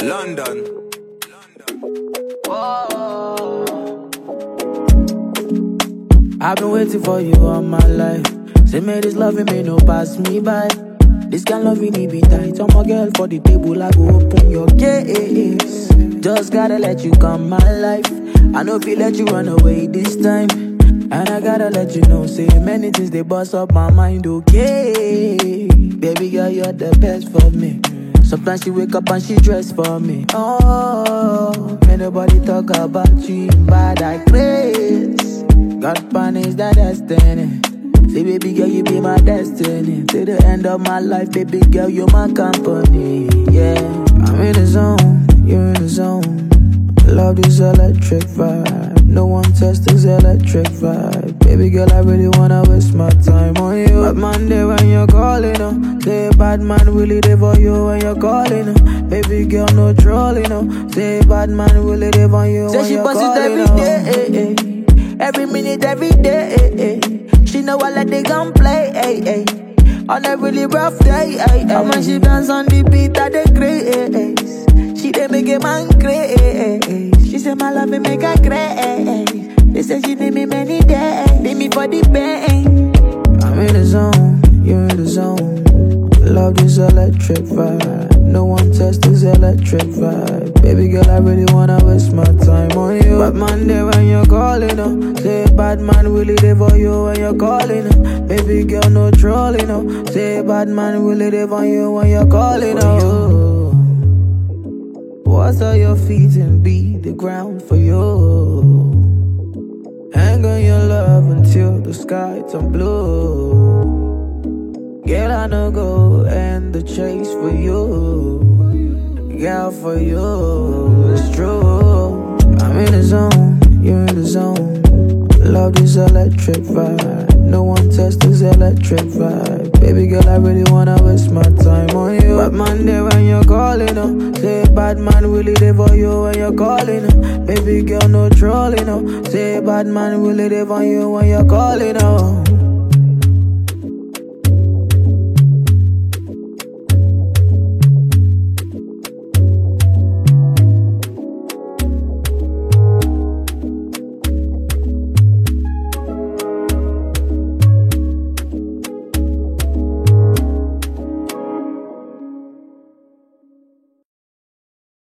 London. I've been waiting for you all my life. Say me this loving me no pass me by. This kind loving me be tight. I'm a girl for the table, I go open your gates. Just gotta let you come my life. I know if you let you run away this time. And I gotta let you know, say many things they bust up my mind, okay. Baby girl, you're the best for me. Sometimes she wake up and she dress for me. Oh, ain't nobody talk about you in bad I grace. God punish that destiny. Say baby girl, you be my destiny. Till the end of my life, baby girl, you're my company. Yeah, I'm in the zone, you're in the zone. Love this electric vibe. No one tests this electric vibe. Baby girl, I really wanna waste my time on you. Bad man there when you're calling, say bad man really there for you when you're calling, Baby girl, no trolling, say bad man really there for you when you're calling. Say she busts it every day, every minute, every day. She know I let they gun play, on a really rough day. And when she dance on the beat, I dey grace. She dey make a man crazy. She say my love make her crazy. They say she need me many days. Need me for the pain. I'm in the zone, you're in the zone. Love this electric vibe. No one tests this electric vibe. Baby girl, I really wanna waste my time on you. Bad man there when you're calling, say bad man really there for you when you're calling, Baby girl, no trolling, say bad man really there for you when you're calling, What's all your feet and beat the ground for you. Hang on your love until the sky turn blue. Girl, I no go end the chase for you. Girl, for you, it's true. I'm in the zone, you're in the zone. Love this electric vibe. No one tests this electric vibe. Baby girl, I really wanna waste my time on you. Bad man there when you're calling, say bad man really there for you when you're calling, Baby girl, no trolling, say bad man really there for you when you're calling,